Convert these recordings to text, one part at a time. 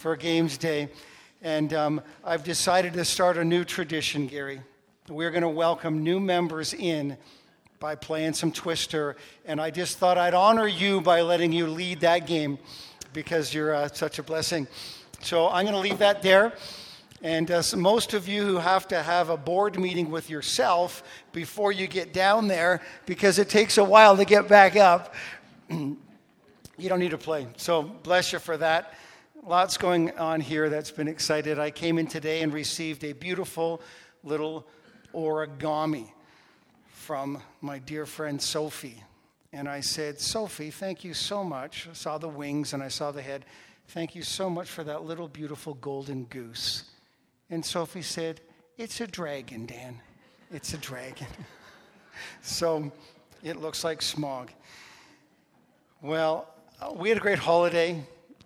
for Games Day. And I've decided to start a new tradition, Gary. We're going to welcome new members in by playing some Twister. And I just thought I'd honor you by letting you lead that game because you're such a blessing. So I'm going to leave that there. And so most of you who have to have a board meeting with yourself before you get down there, because it takes a while to get back up, you don't need to play. So bless you for that. Lots going on here that's been excited. I came in today and received a beautiful little origami from my dear friend Sophie. And I said, Sophie, thank you so much. I saw the wings and I saw the head. Thank you so much for that little beautiful golden goose. And Sophie said, it's a dragon, Dan. It's a dragon. So it looks like smog. Well, we had a great holiday.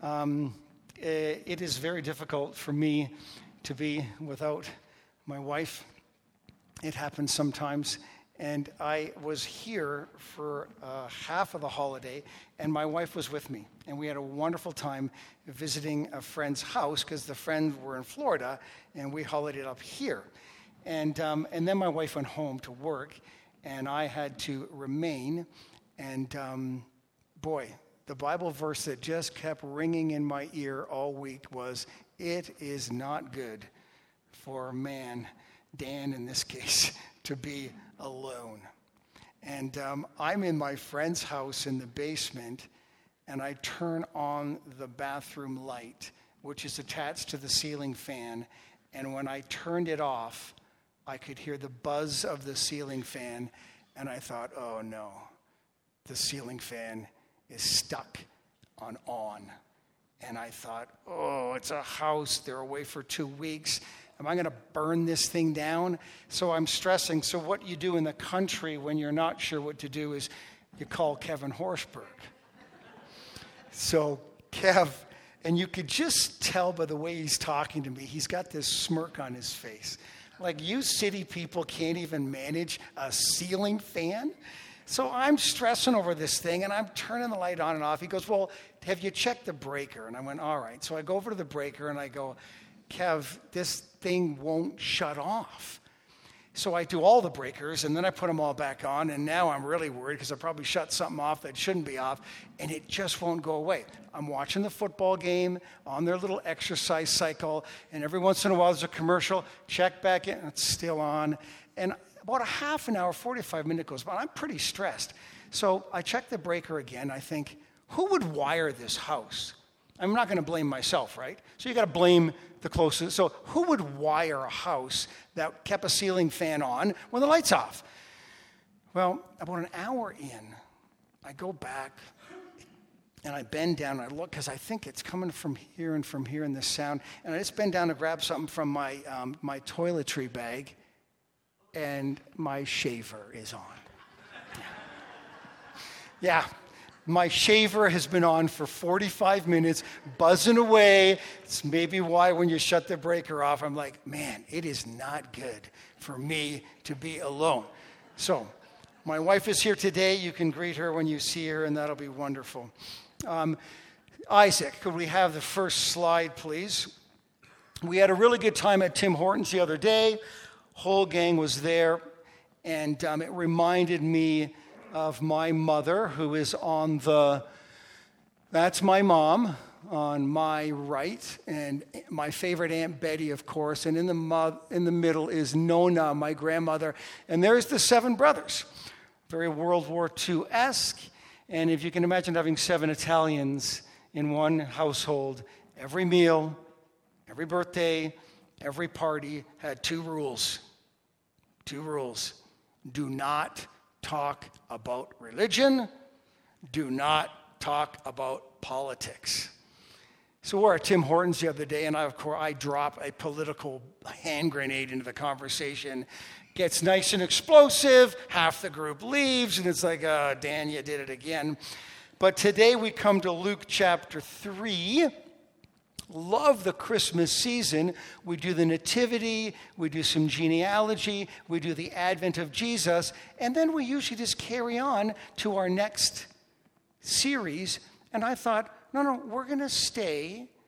It is very difficult for me to be without my wife. It happens sometimes. And I was here for half of the holiday, and my wife was with me. And we had a wonderful time visiting a friend's house because the friends were in Florida, and we holidayed up here. And then my wife went home to work, and I had to remain. And boy, the Bible verse that just kept ringing in my ear all week was, it is not good for a man, Dan in this case, to be alone. And I'm in my friend's house in the basement, and I turn on the bathroom light, which is attached to the ceiling fan. And when I turned it off, I could hear the buzz of the ceiling fan, and I thought, oh no, the ceiling fan is stuck on. And I thought, oh, it's a house. They're away for 2 weeks. Am I going to burn this thing down? So I'm stressing. So what you do in the country when you're not sure what to do is you call Kevin Horsberg. So Kev, and you could just tell by the way he's talking to me, he's got this smirk on his face. Like, you city people can't even manage a ceiling fan? So I'm stressing over this thing, and I'm turning the light on and off. He goes, well, have you checked the breaker? And I went, all right. So I go over to the breaker, and I go, Kev, this thing won't shut off. So I do all the breakers, and then I put them all back on, and now I'm really worried because I probably shut something off that shouldn't be off, and it just won't go away. I'm watching the football game on their little exercise cycle, and every once in a while there's a commercial, check back in, and it's still on. And about a half an hour, 45 minutes goes by. I'm pretty stressed. So I check the breaker again. I think, who would wire this house? I'm not going to blame myself, right? So you got to blame the closest. So who would wire a house that kept a ceiling fan on when the light's off? Well, about an hour in, I go back and I bend down and I look because I think it's coming from here in this sound. And I just bend down to grab something from my toiletry bag, and my shaver is on. Yeah. My shaver has been on for 45 minutes, buzzing away. It's maybe why when you shut the breaker off, I'm like, man, it is not good for me to be alone. So my wife is here today. You can greet her when you see her, and that'll be wonderful. Isaac, could we have the first slide, please? We had a really good time at Tim Hortons the other day. Whole gang was there, and it reminded me of my mother, who is that's my mom on my right, and my favorite Aunt Betty, of course, and in the middle is Nona, my grandmother, and there's the 7 brothers, very World War II-esque, and if you can imagine having 7 Italians in one household, every meal, every birthday, every party had 2 rules. 2 rules. Do not talk about religion. Do not talk about politics. So we're at Tim Hortons the other day, and I drop a political hand grenade into the conversation. Gets nice and explosive. Half the group leaves, and it's like, Dan, you did it again. But today we come to Luke chapter 3. Love the Christmas season. We do the nativity, we do some genealogy, we do the advent of Jesus, and then we usually just carry on to our next series. And I thought, no, we're going to stay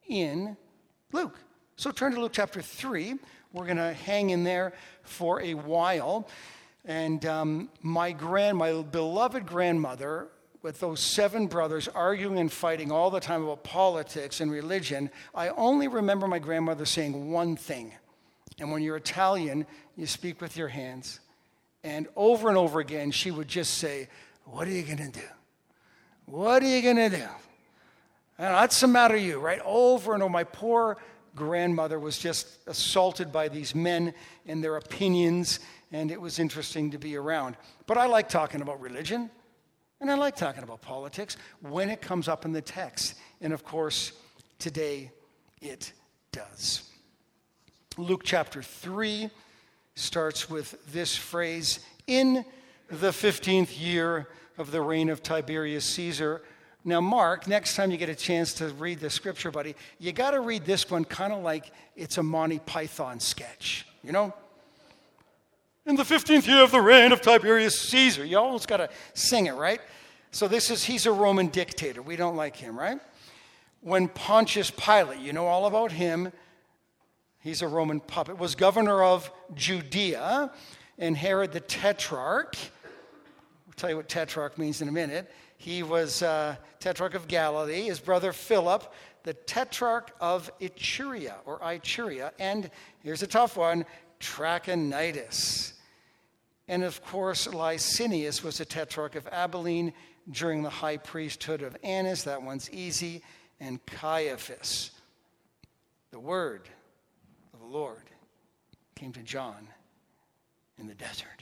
in Luke. So turn to Luke chapter 3. We're going to hang in there for a while. And my beloved grandmother, with those 7 brothers arguing and fighting all the time about politics and religion, I only remember my grandmother saying one thing. And when you're Italian, you speak with your hands. And over again, she would just say, "What are you going to do? What are you going to do? And what's the matter with you?" Right? Over and over. My poor grandmother was just assaulted by these men and their opinions, and it was interesting to be around. But I like talking about religion, and I like talking about politics when it comes up in the text. And of course, today it does. Luke chapter 3 starts with this phrase, "In the 15th year of the reign of Tiberius Caesar." Now, Mark, next time you get a chance to read the scripture, buddy, you got to read this one kind of like it's a Monty Python sketch, you know? "In the 15th year of the reign of Tiberius Caesar." You almost got to sing it, right? So he's a Roman dictator. We don't like him, right? "When Pontius Pilate," you know all about him, he's a Roman puppet, "was governor of Judea, and Herod the Tetrarch," I'll tell you what Tetrarch means in a minute. He was Tetrarch of Galilee, his brother Philip, the Tetrarch of Iturea, and here's a tough one, Trachonitis. And of course, Licinius was the Tetrarch of Abilene during the high priesthood of Annas. That one's easy. And Caiaphas. The word of the Lord came to John in the desert.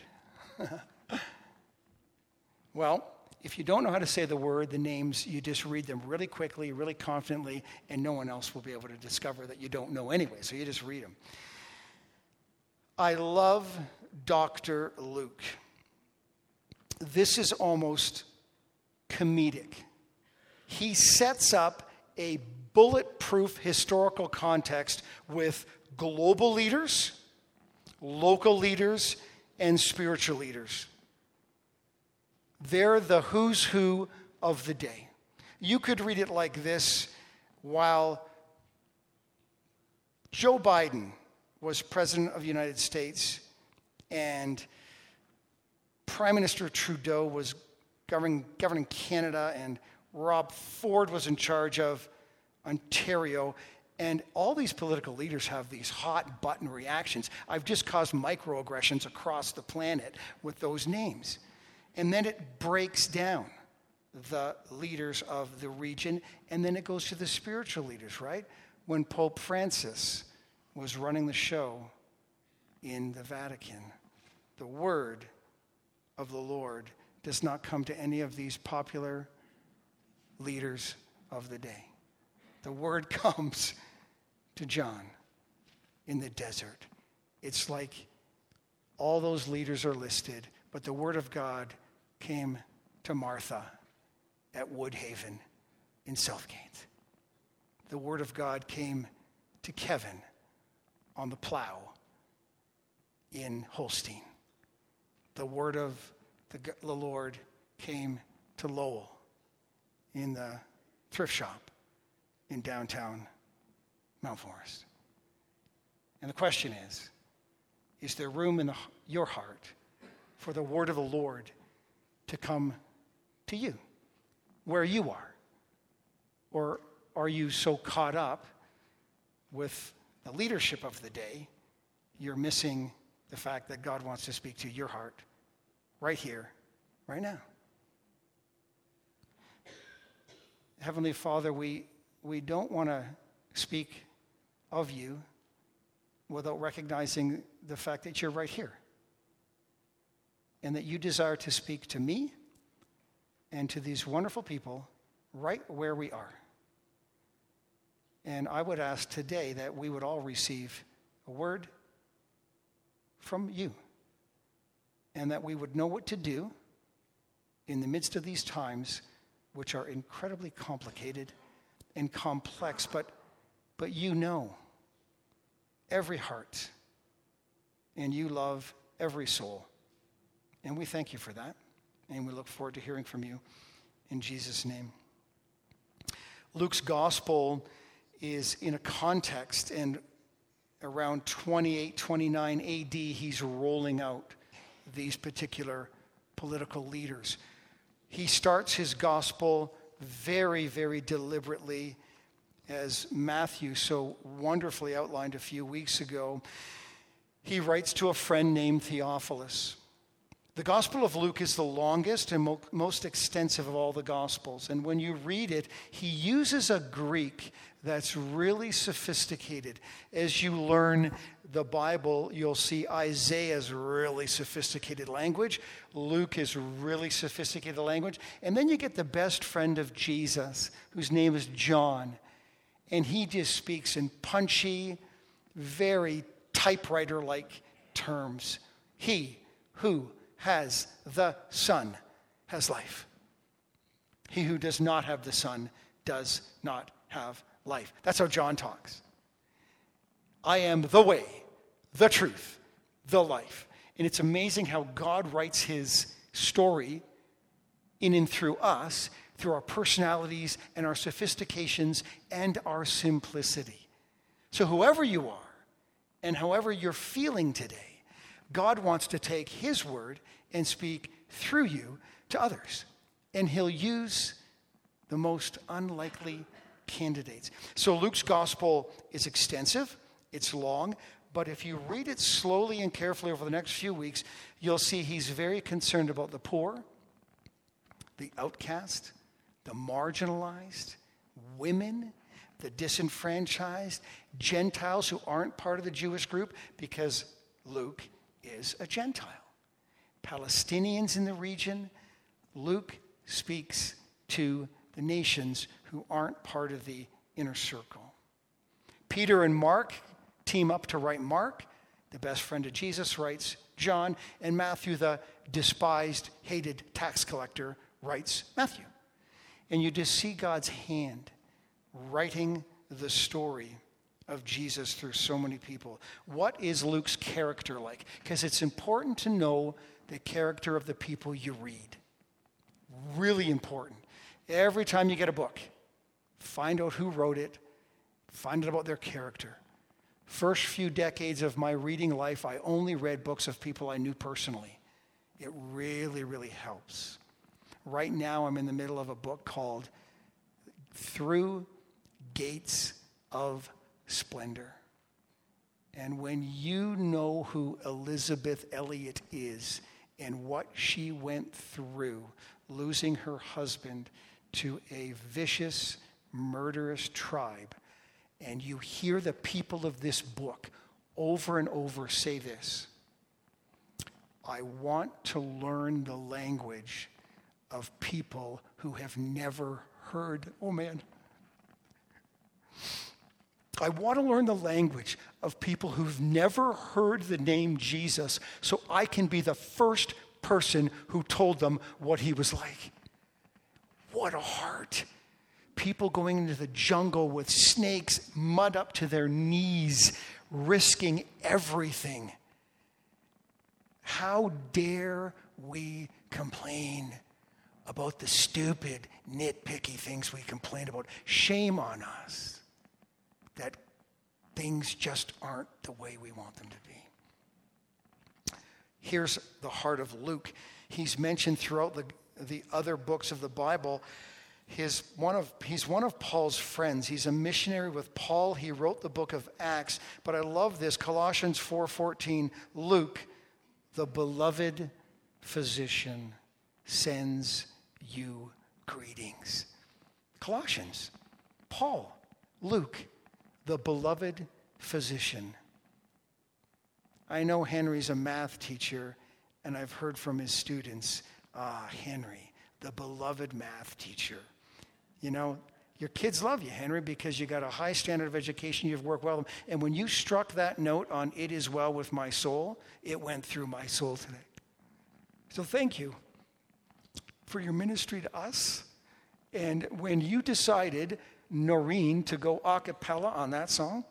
Well, if you don't know how to say the names, you just read them really quickly, really confidently, and no one else will be able to discover that you don't know anyway, so you just read them. I love Dr. Luke. This is almost comedic. He sets up a bulletproof historical context with global leaders, local leaders, and spiritual leaders. They're the who's who of the day. You could read it like this: while Joe Biden was president of the United States and Prime Minister Trudeau was governing Canada, and Rob Ford was in charge of Ontario, and all these political leaders have these hot button reactions. I've just caused microaggressions across the planet with those names. And then it breaks down the leaders of the region, and then it goes to the spiritual leaders, right? When Pope Francis was running the show in the Vatican, the word of the Lord does not come to any of these popular leaders of the day. The word comes to John in the desert. It's like all those leaders are listed, but the word of God came to Martha at Woodhaven in Southgate. The word of God came to Kevin on the plow in Holstein. The word of the Lord came to Lowell in the thrift shop in downtown Mount Forest. And the question is there room in your heart for the word of the Lord to come to you, where you are? Or are you so caught up with the leadership of the day, you're missing the fact that God wants to speak to your heart right here, right now? Heavenly Father, we don't want to speak of you without recognizing the fact that you're right here, and that you desire to speak to me and to these wonderful people right where we are. And I would ask today that we would all receive a word from you, and that we would know what to do in the midst of these times, which are incredibly complicated and complex, but you know every heart, and you love every soul. And we thank you for that, and we look forward to hearing from you in Jesus' name. Luke's gospel is in a context, and around 28, 29 AD, he's rolling out these particular political leaders. He starts his gospel very, very deliberately, as Matthew so wonderfully outlined a few weeks ago. He writes to a friend named Theophilus. The Gospel of Luke is the longest and most extensive of all the Gospels. And when you read it, he uses a Greek that's really sophisticated. As you learn the Bible, you'll see Isaiah's really sophisticated language. Luke is really sophisticated language. And then you get the best friend of Jesus, whose name is John. And he just speaks in punchy, very typewriter-like terms. He who has the Son has life. He who does not have the Son does not have life. That's how John talks. I am the way, the truth, the life. And it's amazing how God writes his story in and through us, through our personalities and our sophistications and our simplicity. So whoever you are and however you're feeling today, God wants to take his word and speak through you to others. And he'll use the most unlikely candidates. So Luke's gospel is extensive, it's long, but if you read it slowly and carefully over the next few weeks, you'll see he's very concerned about the poor, the outcast, the marginalized, women, the disenfranchised, Gentiles who aren't part of the Jewish group, because Luke is a Gentile. Palestinians in the region. Luke speaks to the nations who aren't part of the inner circle. Peter and Mark team up to write Mark. The best friend of Jesus writes John. And Matthew, the despised, hated tax collector, writes Matthew. And you just see God's hand writing the story of Jesus through so many people. What is Luke's character like? Because it's important to know the character of the people you read. Really important. Every time you get a book, find out who wrote it, find out about their character. First few decades of my reading life, I only read books of people I knew personally. It really, really helps. Right now, I'm in the middle of a book called Through Gates of Splendor. And when you know who Elizabeth Elliot is and what she went through, losing her husband to a vicious, murderous tribe, and you hear the people of this book over and over say this: I want to learn the language of people who have never heard, I want to learn the language of people who've never heard the name Jesus so I can be the first person who told them what he was like. What a heart. People going into the jungle with snakes, mud up to their knees, risking everything. How dare we complain about the stupid, nitpicky things we complain about? Shame on us that things just aren't the way we want them to be. Here's the heart of Luke. He's mentioned throughout the other books of the Bible. He's one of Paul's friends. He's a missionary with Paul. He wrote the book of Acts. But I love this, Colossians 4:14. Luke, the beloved physician, sends you greetings. Colossians, Paul, Luke, the beloved physician. I know Henry's a math teacher, and I've heard from his students, Henry, the beloved math teacher. You know, your kids love you, Henry, because you got a high standard of education, you've worked well. And when you struck that note on "It is well with my soul," it went through my soul today. So thank you for your ministry to us. And when you decided, Noreen, to go a cappella on that song,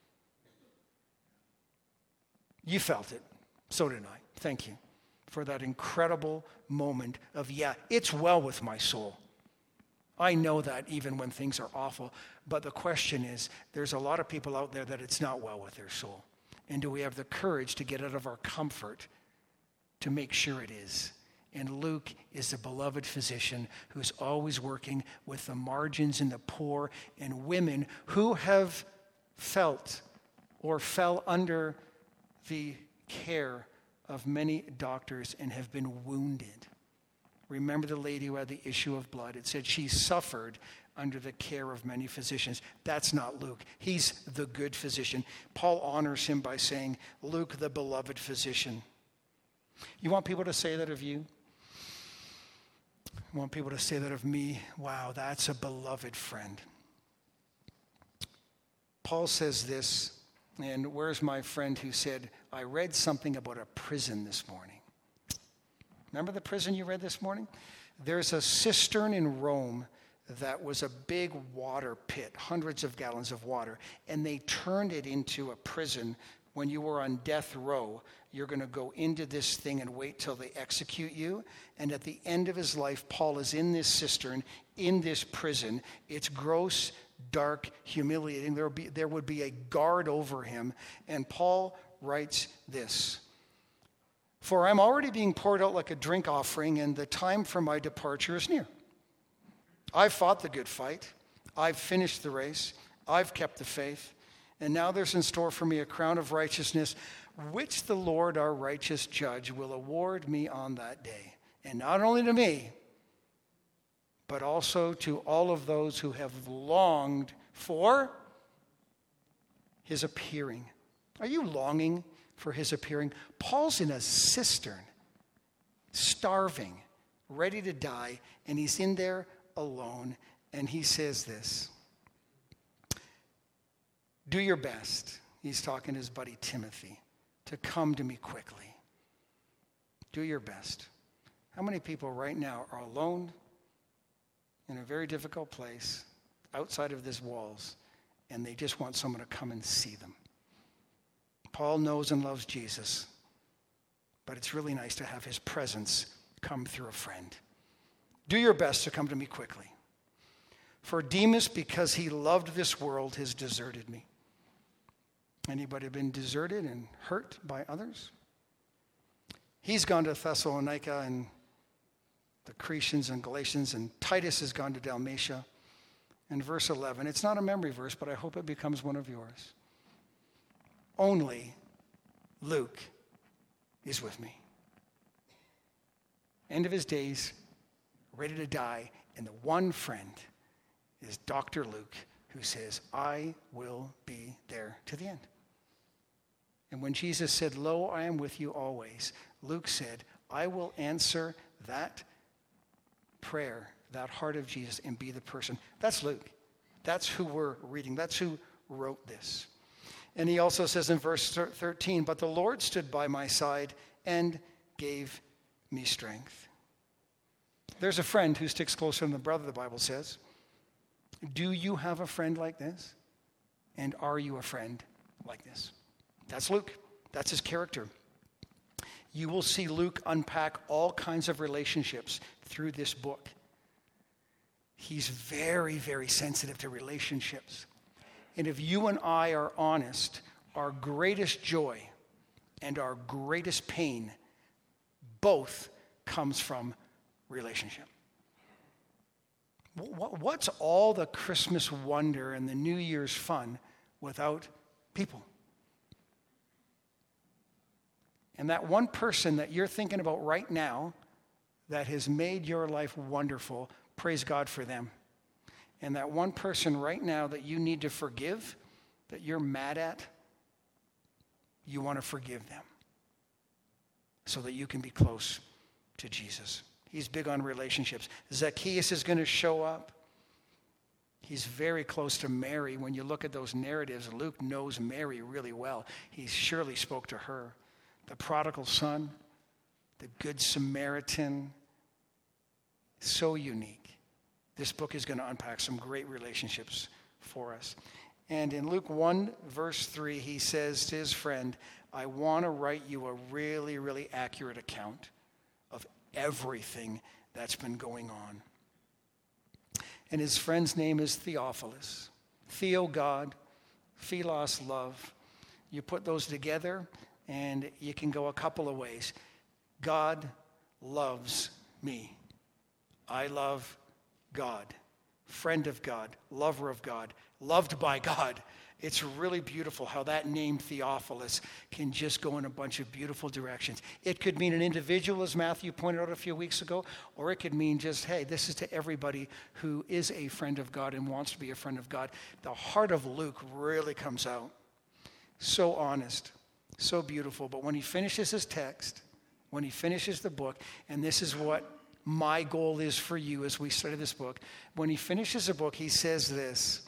you felt it. So did I. Thank you for that incredible moment of, yeah, it's well with my soul. I know that even when things are awful. But the question is, there's a lot of people out there that it's not well with their soul. And do we have the courage to get out of our comfort to make sure it is? And Luke is a beloved physician who's always working with the margins and the poor and women who have felt or fell under the care of many doctors and have been wounded. Remember the lady who had the issue of blood? It said she suffered under the care of many physicians. That's not Luke. He's the good physician. Paul honors him by saying, Luke, the beloved physician. You want people to say that of you? I want people to say that of me. Wow, that's a beloved friend. Paul says this, and where's my friend who said, I read something about a prison this morning. Remember the prison you read this morning? There's a cistern in Rome that was a big water pit, hundreds of gallons of water, and they turned it into a prison. When you were on death row, you're going to go into this thing and wait till they execute you. And at the end of his life, Paul is in this cistern, in this prison. It's gross, dark, humiliating. There would be a guard over him. And Paul writes this, for I'm already being poured out like a drink offering, and the time for my departure is near. I've fought the good fight. I've finished the race. I've kept the faith. And now there's in store for me a crown of righteousness, which the Lord, our righteous judge, will award me on that day. And not only to me, but also to all of those who have longed for his appearing. Are you longing for his appearing? Paul's in a cistern, starving, ready to die, and he's in there alone, and he says this, do your best, he's talking to his buddy Timothy, to come to me quickly. Do your best. How many people right now are alone in a very difficult place outside of these walls, and they just want someone to come and see them? Paul knows and loves Jesus, but it's really nice to have his presence come through a friend. Do your best to come to me quickly. For Demas, because he loved this world, has deserted me. Anybody been deserted and hurt by others? He's gone to Thessalonica and the Cretans and Galatians, and Titus has gone to Dalmatia. And verse 11, it's not a memory verse, but I hope it becomes one of yours. Only Luke is with me. End of his days, ready to die, and the one friend is Dr. Luke, who says, I will be there to the end. And when Jesus said, lo, I am with you always, Luke said, I will answer that prayer, that heart of Jesus, and be the person. That's Luke. That's who we're reading. That's who wrote this. And he also says in verse 13, but the Lord stood by my side and gave me strength. There's a friend who sticks closer than the brother, the Bible says. Do you have a friend like this? And are you a friend like this? That's Luke. That's his character. You will see Luke unpack all kinds of relationships through this book. He's very, very sensitive to relationships. And if you and I are honest, our greatest joy and our greatest pain both comes from relationship. What's all the Christmas wonder and the New Year's fun without people? And that one person that you're thinking about right now that has made your life wonderful, praise God for them. And that one person right now that you need to forgive, that you're mad at, you want to forgive them so that you can be close to Jesus. He's big on relationships. Zacchaeus is going to show up. He's very close to Mary. When you look at those narratives, Luke knows Mary really well. He surely spoke to her. The prodigal son, the good Samaritan, so unique. This book is going to unpack some great relationships for us. And in Luke 1, verse 3, he says to his friend, I want to write you a really, really accurate account of everything that's been going on. And his friend's name is Theophilus. Theo, God, Philos, love. You put those together, and you can go a couple of ways. God loves me. I love God. Friend of God, lover of God, loved by God. It's really beautiful how that name Theophilus can just go in a bunch of beautiful directions. It could mean an individual, as Matthew pointed out a few weeks ago, or it could mean just, hey, this is to everybody who is a friend of God and wants to be a friend of God. The heart of Luke really comes out. So honest, so beautiful. But when he finishes his text, when he finishes the book, and this is what my goal is for you as we study this book, when he finishes the book, he says this: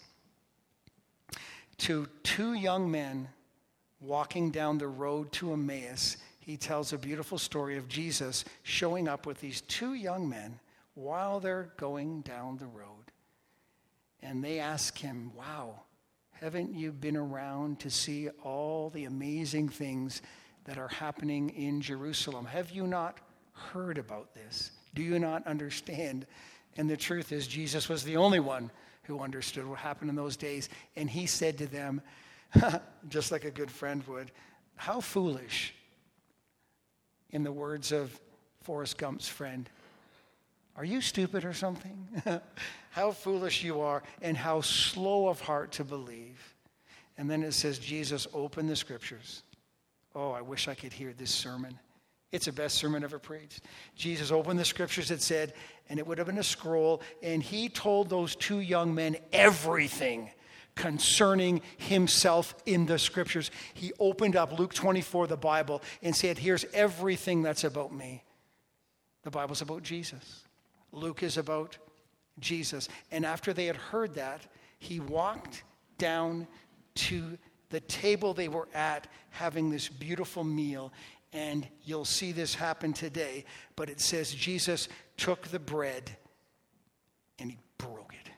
to two young men walking down the road to Emmaus, he tells a beautiful story of Jesus showing up with these two young men while they're going down the road. And they ask him, wow, haven't you been around to see all the amazing things that are happening in Jerusalem? Have you not heard about this? Do you not understand? And the truth is, Jesus was the only one who understood what happened in those days. And he said to them, just like a good friend would, how foolish, in the words of Forrest Gump's friend, are you stupid or something? How foolish you are, and how slow of heart to believe. And then it says, Jesus opened the scriptures. Oh, I wish I could hear this sermon. It's the best sermon ever preached. Jesus opened the scriptures, it said, and it would have been a scroll, and he told those two young men everything concerning himself in the scriptures. He opened up Luke 24, the Bible, and said, here's everything that's about me. The Bible's about Jesus. Luke is about Jesus. And after they had heard that, he walked down to the table they were at, having this beautiful meal. And you'll see this happen today, but it says Jesus took the bread and he broke it.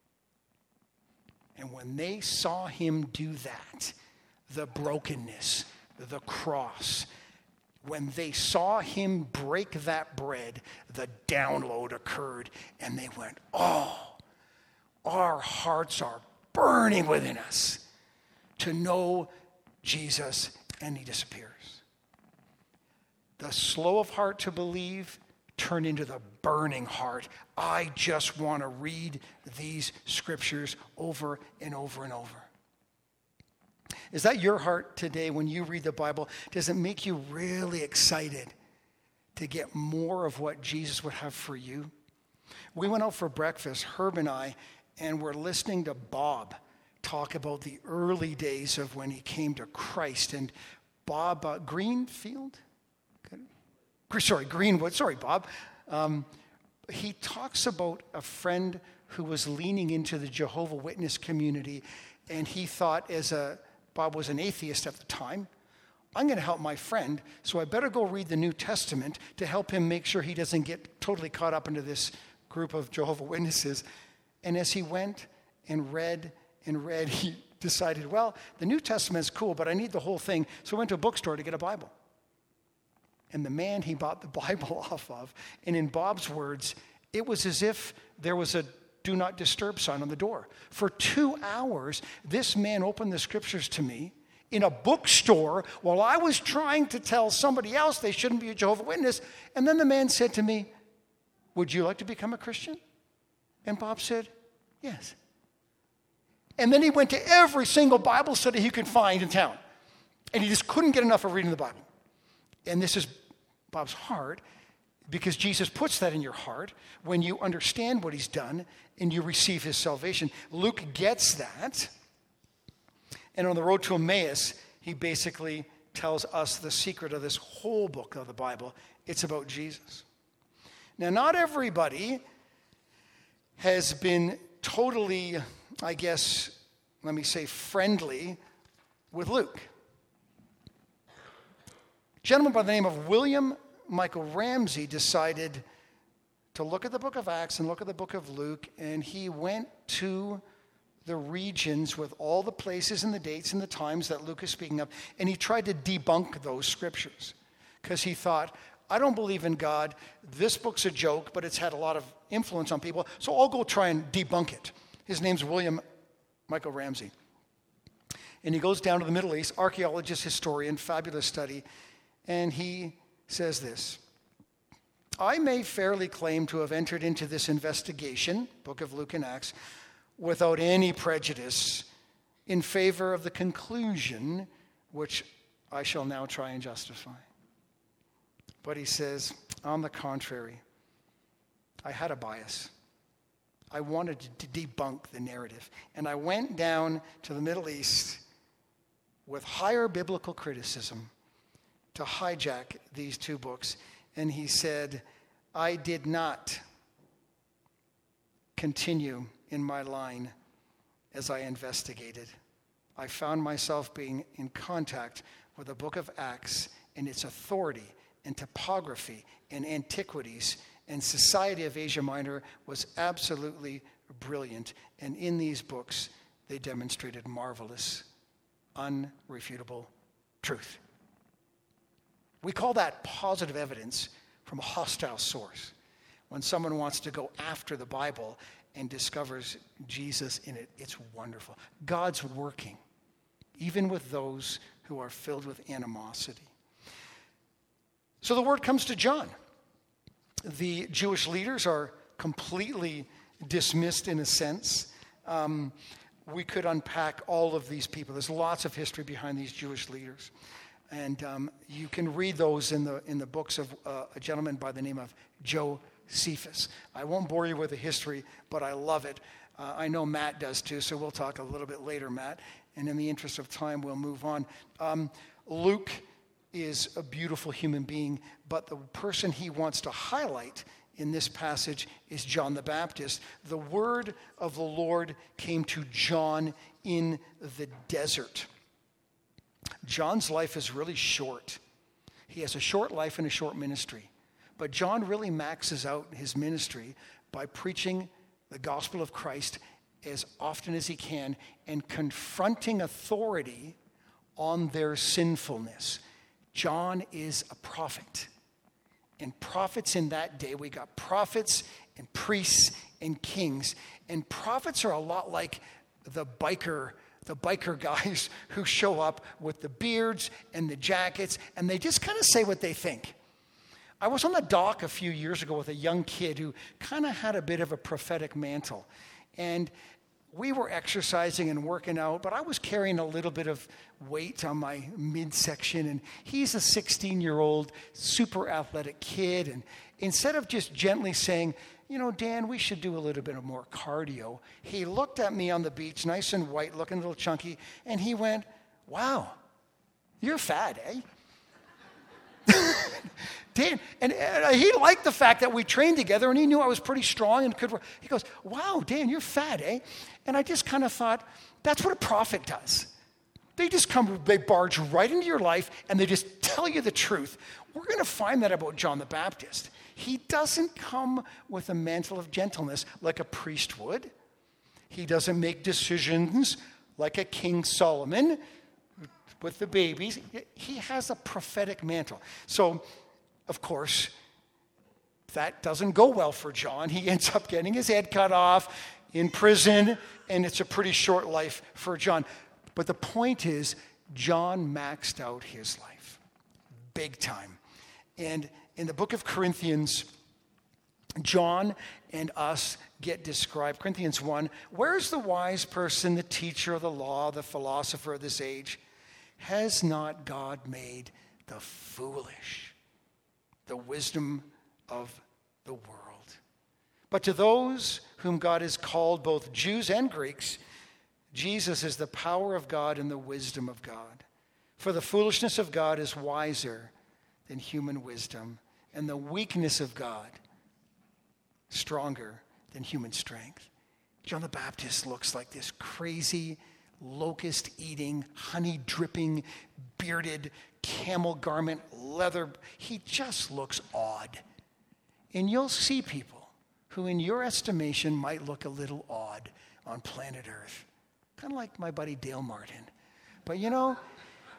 And when they saw him do that, the brokenness, the cross, when they saw him break that bread, the download occurred, and they went, oh, our hearts are burning within us to know Jesus, and he disappears. The slow of heart to believe turned into the burning heart. I just want to read these scriptures over and over and over. Is that your heart today when you read the Bible? Does it make you really excited to get more of what Jesus would have for you? We went out for breakfast, Herb and I, and we're listening to Bob talk about the early days of when he came to Christ. And Bob Greenwood. Sorry, Bob. He talks about a friend who was leaning into the Jehovah's Witness community, and he thought, Bob was an atheist at the time, I'm going to help my friend, so I better go read the New Testament to help him make sure he doesn't get totally caught up into this group of Jehovah's Witnesses. And as he went and read, he decided, well, the New Testament's cool, but I need the whole thing. So he went to a bookstore to get a Bible. And the man he bought the Bible off of, and in Bob's words, it was as if there was a do not disturb sign on the door. For 2 hours, this man opened the scriptures to me in a bookstore while I was trying to tell somebody else they shouldn't be a Jehovah's Witness. And then the man said to me, would you like to become a Christian? And Bob said, yes. And then he went to every single Bible study he could find in town. And he just couldn't get enough of reading the Bible. And this is Bob's heart, because Jesus puts that in your heart when you understand what he's done and you receive his salvation. Luke gets that. And on the road to Emmaus, he basically tells us the secret of this whole book of the Bible. It's about Jesus. Now, not everybody has been totally, I guess, let me say, friendly with Luke. A gentleman by the name of William Michael Ramsey decided to look at the book of Acts and look at the book of Luke, and he went to the regions with all the places and the dates and the times that Luke is speaking of, and he tried to debunk those scriptures because he thought, I don't believe in God. This book's a joke, but it's had a lot of influence on people. So I'll go try and debunk it. His name's William Michael Ramsey. And he goes down to the Middle East, archaeologist, historian, fabulous study. And he says this: I may fairly claim to have entered into this investigation, Book of Luke and Acts, without any prejudice in favor of the conclusion which I shall now try and justify. But he says, on the contrary, I had a bias. I wanted to debunk the narrative. And I went down to the Middle East with higher biblical criticism to hijack these two books. And he said, I did not continue in my line as I investigated. I found myself being in contact with the book of Acts and its authority and topography and antiquities and society of Asia Minor was absolutely brilliant. And in these books, they demonstrated marvelous, unrefutable truth. We call that positive evidence from a hostile source. When someone wants to go after the Bible and discovers Jesus in it, it's wonderful. God's working, even with those who are filled with animosity. So the word comes to John. The Jewish leaders are completely dismissed in a sense. We could unpack all of these people. There's lots of history behind these Jewish leaders. And you can read those in the books of a gentleman by the name of Josephus. I won't bore you with the history, but I love it. I know Matt does too, so we'll talk a little bit later, Matt. And in the interest of time, we'll move on. Luke is a beautiful human being, but the person he wants to highlight in this passage is John the Baptist. The word of the Lord came to John in the desert. John's life is really short. He has a short life and a short ministry. But John really maxes out his ministry by preaching the gospel of Christ as often as he can and confronting authority on their sinfulness. John is a prophet. And prophets in that day, we got prophets and priests and kings. And prophets are a lot like the biker guys who show up with the beards and the jackets, and they just kind of say what they think. I was on the dock a few years ago with a young kid who kind of had a bit of a prophetic mantle. And we were exercising and working out, but I was carrying a little bit of weight on my midsection, and he's a 16-year-old super athletic kid. And instead of just gently saying, you know, Dan, we should do a little bit of more cardio, he looked at me on the beach, nice and white, looking a little chunky, and he went, wow, you're fat, eh? Dan, and he liked the fact that we trained together, and he knew I was pretty strong and could work. He goes, wow, Dan, you're fat, eh? And I just kind of thought, that's what a prophet does. They barge right into your life, and they just tell you the truth. We're going to find that about John the Baptist. He doesn't come with a mantle of gentleness like a priest would. He doesn't make decisions like a King Solomon with the babies. He has a prophetic mantle. So, of course, that doesn't go well for John. He ends up getting his head cut off in prison, and it's a pretty short life for John. But the point is, John maxed out his life big time. And in the book of Corinthians, John and us get described. Corinthians 1, where's the wise person, the teacher of the law, the philosopher of this age? Has not God made the foolish the wisdom of the world? But to those whom God has called, both Jews and Greeks, Jesus is the power of God and the wisdom of God. For the foolishness of God is wiser than human wisdom, and the weakness of God stronger than human strength. John the Baptist looks like this crazy, locust-eating, honey-dripping, bearded, camel garment, leather. He just looks odd. And you'll see people who, in your estimation, might look a little odd on planet Earth. Kind of like my buddy Dale Martin. But you know,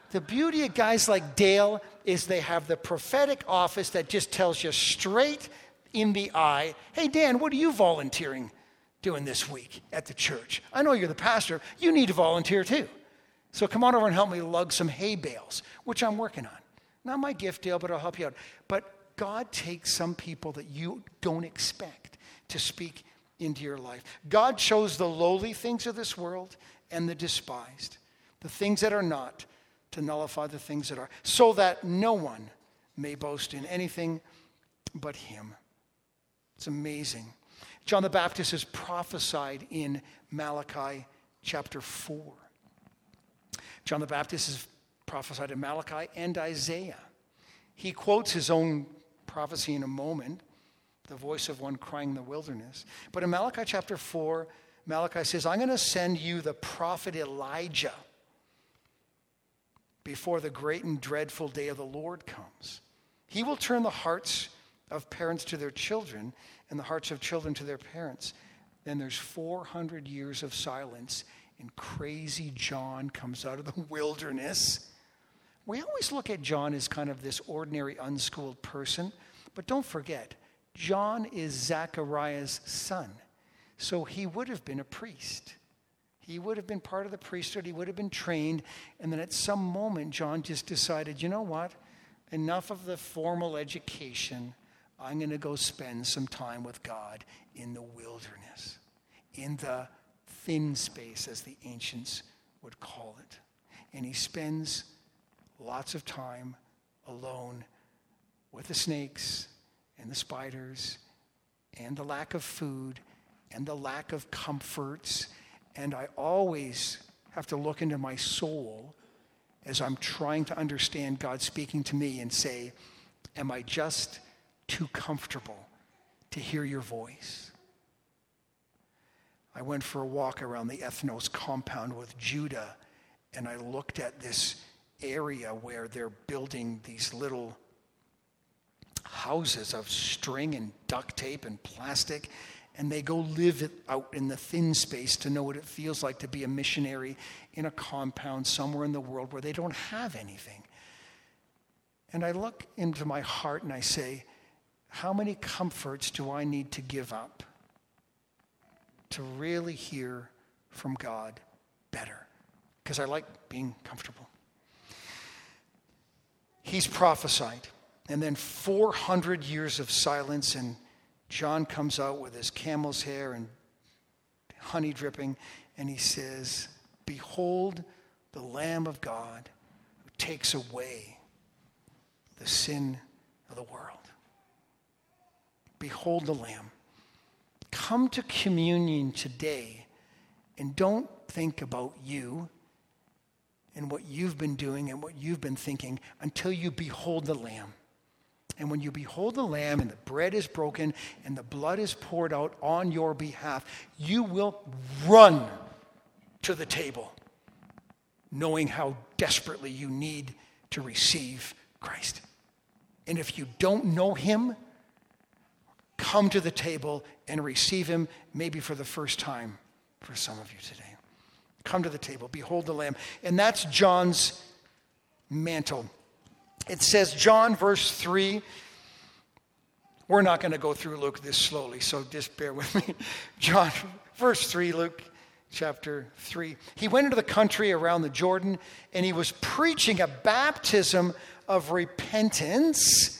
The beauty of guys like Dale is they have the prophetic office that just tells you straight in the eye, hey, Dan, what are you volunteering doing this week at the church? I know you're the pastor. You need to volunteer too. So come on over and help me lug some hay bales, which I'm working on. Not my gift, Dale, but I'll help you out. But God takes some people that you don't expect to speak into your life. God chose the lowly things of this world and the despised, the things that are not, to nullify the things that are, so that no one may boast in anything but him. It's amazing. John the Baptist is prophesied in Malachi chapter 4. John the Baptist is prophesied in Malachi and Isaiah. He quotes his own prophecy in a moment, the voice of one crying in the wilderness. But in Malachi chapter 4, Malachi says, I'm going to send you the prophet Elijah before the great and dreadful day of the Lord comes. He will turn the hearts of parents to their children and the hearts of children to their parents. Then there's 400 years of silence, and crazy John comes out of the wilderness. We always look at John as kind of this ordinary, unschooled person, but don't forget, John is Zechariah's son, so he would have been a priest. He would have been part of the priesthood. He would have been trained. And then at some moment, John just decided, you know what? Enough of the formal education. I'm going to go spend some time with God in the wilderness, in the thin space, as the ancients would call it. And he spends lots of time alone with the snakes and the spiders and the lack of food and the lack of comforts. And I always have to look into my soul as I'm trying to understand God speaking to me and say, am I just too comfortable to hear your voice? I went for a walk around the Ethnos compound with Judah, and I looked at this area where they're building these little houses of string and duct tape and plastic, and they go live out in the thin space to know what it feels like to be a missionary in a compound somewhere in the world where they don't have anything. And I look into my heart and I say, how many comforts do I need to give up to really hear from God better? Because I like being comfortable. He's prophesied, and then 400 years of silence, and John comes out with his camel's hair and honey dripping, and he says, behold the Lamb of God who takes away the sin of the world. Behold the Lamb. Come to communion today and don't think about you and what you've been doing and what you've been thinking until you behold the Lamb. And when you behold the Lamb and the bread is broken and the blood is poured out on your behalf, you will run to the table knowing how desperately you need to receive Christ. And if you don't know him, come to the table and receive him maybe for the first time for some of you today. Come to the table, behold the Lamb. And that's John's mantle. It says, John, verse 3. We're not going to go through Luke this slowly, so just bear with me. John, verse 3, Luke chapter 3. He went into the country around the Jordan, and he was preaching a baptism of repentance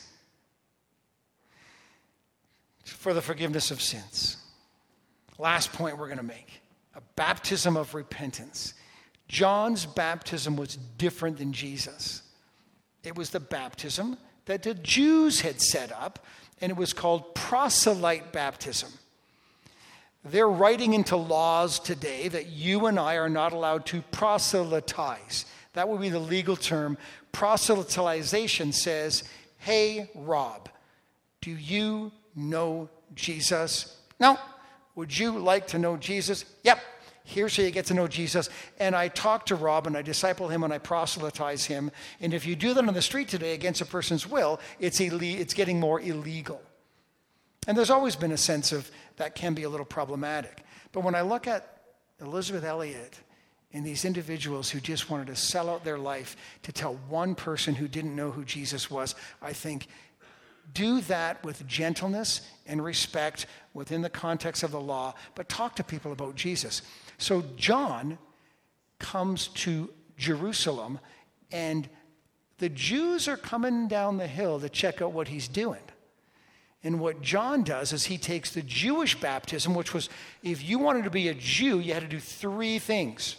for the forgiveness of sins. Last point we're going to make. A baptism of repentance. John's baptism was different than Jesus. It was the baptism that the Jews had set up, and it was called proselyte baptism. They're writing into laws today that you and I are not allowed to proselytize. That would be the legal term. Proselytization says, hey, Rob, do you know Jesus? No. Would you like to know Jesus? Yep. Here's how you get to know Jesus. And I talk to Rob and I disciple him and I proselytize him. And if you do that on the street today against a person's will, it's getting more illegal. And there's always been a sense of that can be a little problematic. But when I look at Elizabeth Elliot And these individuals who just wanted to sell out their life to tell one person who didn't know who Jesus was, I think, do that with gentleness and respect within the context of the law, but talk to people about Jesus. So John comes to Jerusalem, and the Jews are coming down the hill to check out what he's doing. And what John does is he takes the Jewish baptism, which was, if you wanted to be a Jew, you had to do 3 things.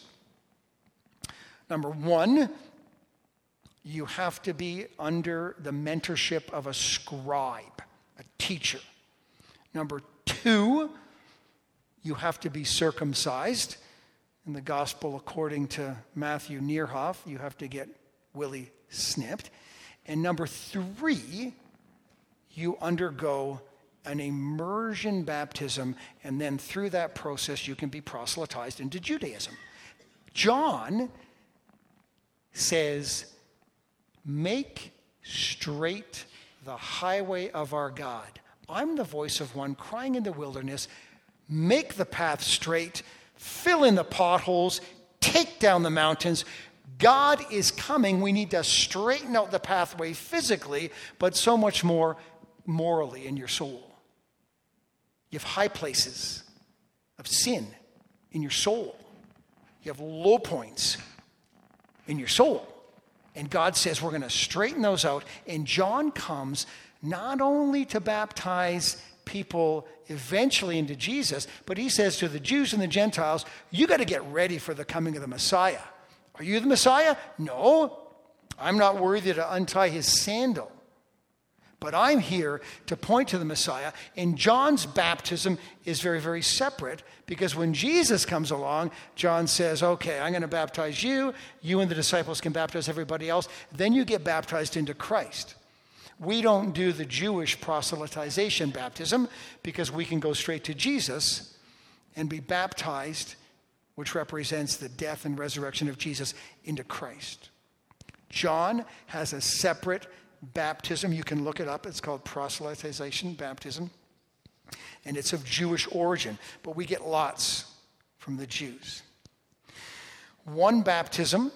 Number 1, you have to be under the mentorship of a scribe, a teacher. Number 2, you have to be circumcised. In the gospel, according to Matthew Nierhoff, you have to get willy snipped. And number 3, you undergo an immersion baptism, and then through that process, you can be proselytized into Judaism. John says, make straight the highway of our God. I'm the voice of one crying in the wilderness, make the path straight, fill in the potholes, take down the mountains. God is coming. We need to straighten out the pathway physically, but so much more morally in your soul. You have high places of sin in your soul. You have low points in your soul. And God says we're going to straighten those out. And John comes not only to baptize people eventually into Jesus, but he says to the Jews and the Gentiles, you got to get ready for the coming of the Messiah. Are you the Messiah? No, I'm not worthy to untie his sandal. But I'm here to point to the Messiah. And John's baptism is very, very separate, because when Jesus comes along, John says, okay, I'm going to baptize you. You and the disciples can baptize everybody else. Then you get baptized into Christ. We don't do the Jewish proselytization baptism because we can go straight to Jesus and be baptized, which represents the death and resurrection of Jesus, into Christ. John has a separate baptism. You can look it up. It's called proselytization baptism. And it's of Jewish origin, but we get lots from the Jews. One baptism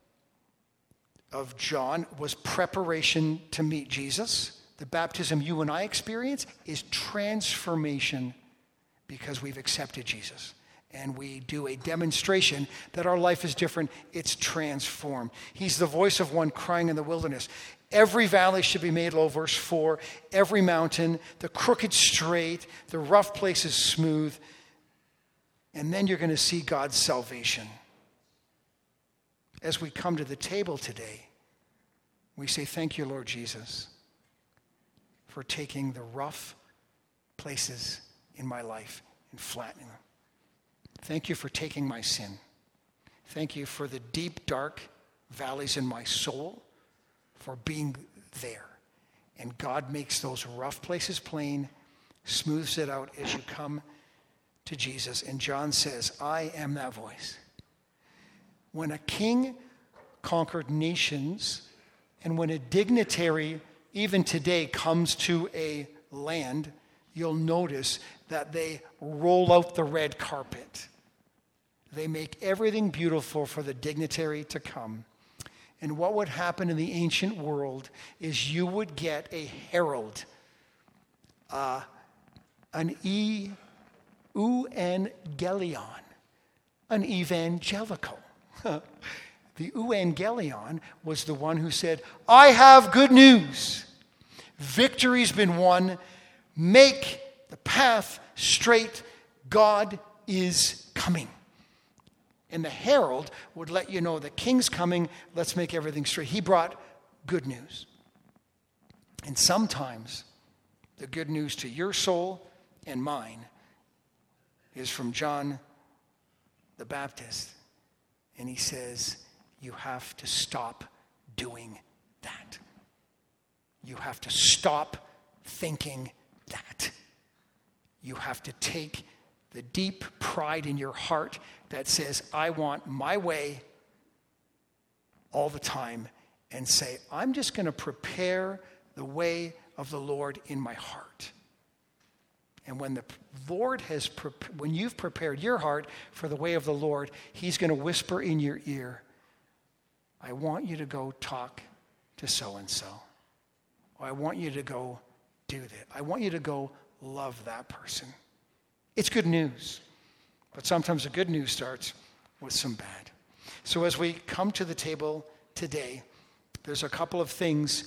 of John was preparation to meet Jesus. The baptism you and I experience is transformation because we've accepted Jesus. And we do a demonstration that our life is different. It's transformed. He's the voice of one crying in the wilderness. Every valley should be made low, verse 4. Every mountain, the crooked straight, the rough places smooth. And then you're going to see God's salvation. As we come to the table today, we say, thank you, Lord Jesus, for taking the rough places in my life and flattening them. Thank you for taking my sin. Thank you for the deep, dark valleys in my soul, for being there. And God makes those rough places plain, smooths it out as you come to Jesus. And John says, I am that voice. When a king conquered nations, and when a dignitary, even today, comes to a land, you'll notice that they roll out the red carpet. They make everything beautiful for the dignitary to come. And what would happen in the ancient world is you would get a herald, an euangelion, an evangelical. The euangelion was the one who said, I have good news. Victory's been won. Make the path straight. God is coming. And the herald would let you know the king's coming. Let's make everything straight. He brought good news. And sometimes the good news to your soul and mine is from John the Baptist. And he says, you have to stop doing that. You have to stop thinking that. You have to take the deep pride in your heart that says, I want my way all the time, and say, I'm just going to prepare the way of the Lord in my heart. And when the Lord when you've prepared your heart for the way of the Lord, he's going to whisper in your ear, I want you to go talk to so-and-so. Or I want you to go do that. I want you to go love that person. It's good news. But sometimes the good news starts with some bad. So as we come to the table today, there's a couple of things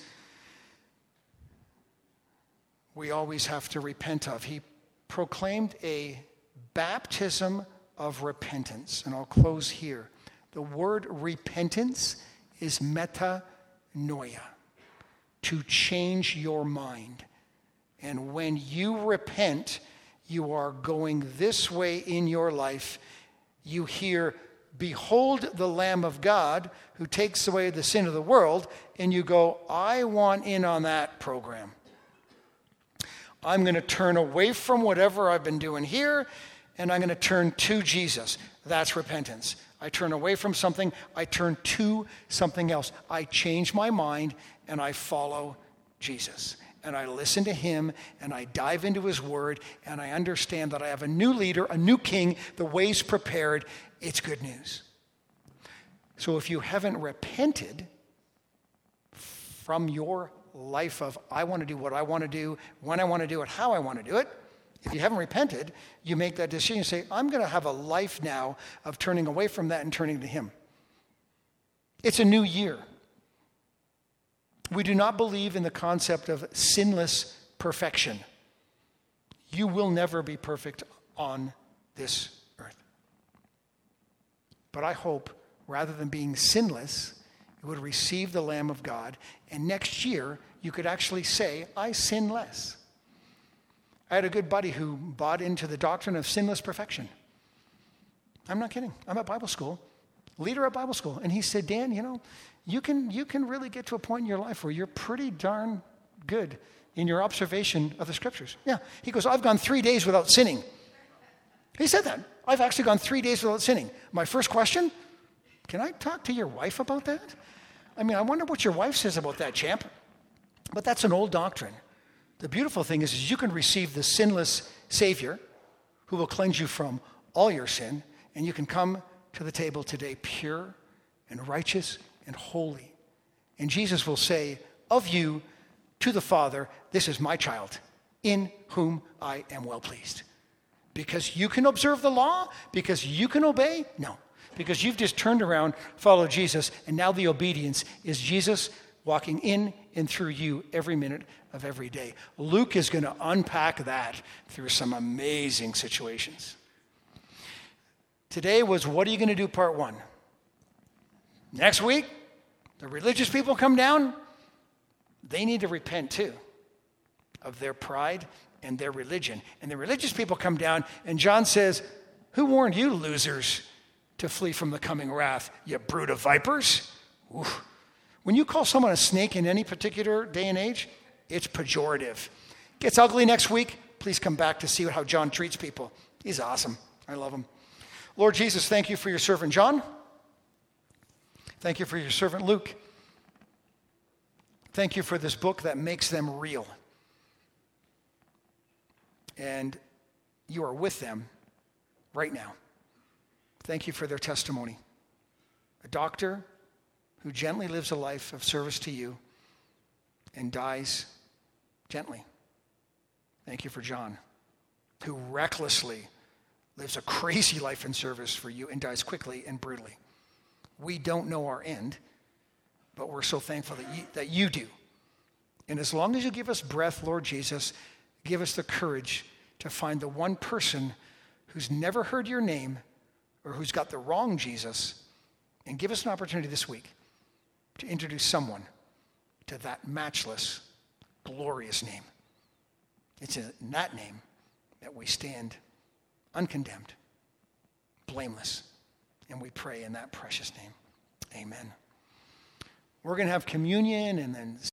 we always have to repent of. He proclaimed a baptism of repentance. And I'll close here. The word repentance is metanoia, to change your mind. And when you repent, you are going this way in your life. You hear, behold the Lamb of God who takes away the sin of the world, and you go, I want in on that program. I'm going to turn away from whatever I've been doing here, and I'm going to turn to Jesus. That's repentance. I turn away from something, I turn to something else. I change my mind, and I follow Jesus. And I listen to him, and I dive into his word, and I understand that I have a new leader, a new king, the way's prepared. It's good news. So if you haven't repented from your life of I want to do what I want to do, when I want to do it, how I want to do it, if you haven't repented, you make that decision and say, I'm going to have a life now of turning away from that and turning to him. It's a new year. We do not believe in the concept of sinless perfection. You will never be perfect on this earth. But I hope, rather than being sinless, you would receive the Lamb of God, and next year you could actually say, I sin less. I had a good buddy who bought into the doctrine of sinless perfection. I'm not kidding. I'm at Bible school, leader at Bible school, and he said, Dan, you can really get to a point in your life where you're pretty darn good in your observation of the scriptures. Yeah. He goes, I've gone 3 days without sinning. He said that. I've actually gone 3 days without sinning. My first question, can I talk to your wife about that? I wonder what your wife says about that, champ. But that's an old doctrine. The beautiful thing is you can receive the sinless Savior who will cleanse you from all your sin, and you can come to the table today pure and righteous and holy. And Jesus will say of you to the Father, this is my child, in whom I am well pleased. Because you can observe the law? Because you can obey? No. Because you've just turned around, followed Jesus, and now the obedience is Jesus walking in and through you every minute of every day. Luke is going to unpack that through some amazing situations. Today was What Are You Going to Do? Part 1. Next week, the religious people come down. They need to repent too of their pride and their religion. And the religious people come down, and John says, who warned you losers to flee from the coming wrath, you brood of vipers? Oof. When you call someone a snake in any particular day and age, it's pejorative. Gets ugly next week. Please come back to see how John treats people. He's awesome. I love him. Lord Jesus, thank you for your servant John. Thank you for your servant Luke. Thank you for this book that makes them real. And you are with them right now. Thank you for their testimony. A doctor who gently lives a life of service to you and dies gently. Thank you for John, who recklessly lives a crazy life in service for you and dies quickly and brutally. We don't know our end, but we're so thankful that you do. And as long as you give us breath, Lord Jesus, give us the courage to find the one person who's never heard your name or who's got the wrong Jesus, and give us an opportunity this week to introduce someone to that matchless, glorious name. It's in that name that we stand uncondemned, blameless, and we pray in that precious name. Amen. We're going to have communion and then